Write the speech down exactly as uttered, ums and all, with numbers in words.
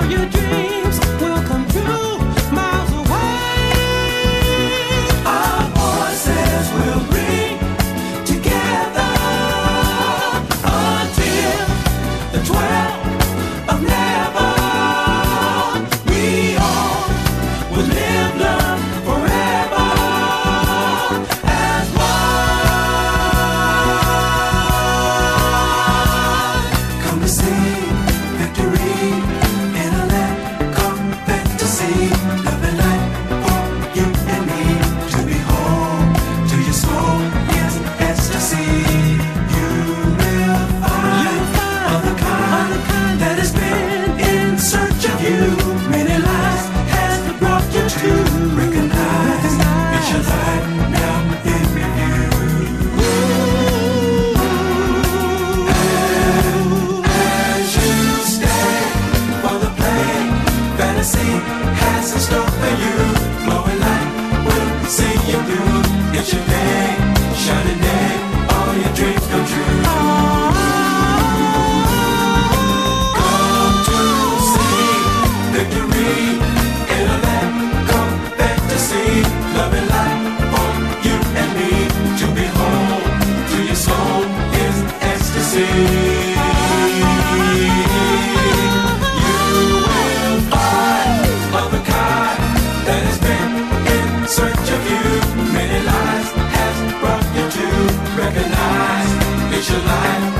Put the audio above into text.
your dreams will come true miles away. Our voices will ring together until the twelve of never. We all will live, love forever as one. Come to sing victory in a land called fantasy. Love and light for you and me to behold. To your soul is ecstasy. You will find other kind that has been in search of you. Many lives has brought you to recognize it's your life now in review. As you stay for the play, fantasy has in store for you. Glowing light will see you through. It's your day, shining day, all your dreams come true. Come to see victory in a land called fantasy. Love and light for you and me to behold. To your soul is ecstasy. You will find of a kind that has been in search of you. Many lives has brought you to recognize it's your life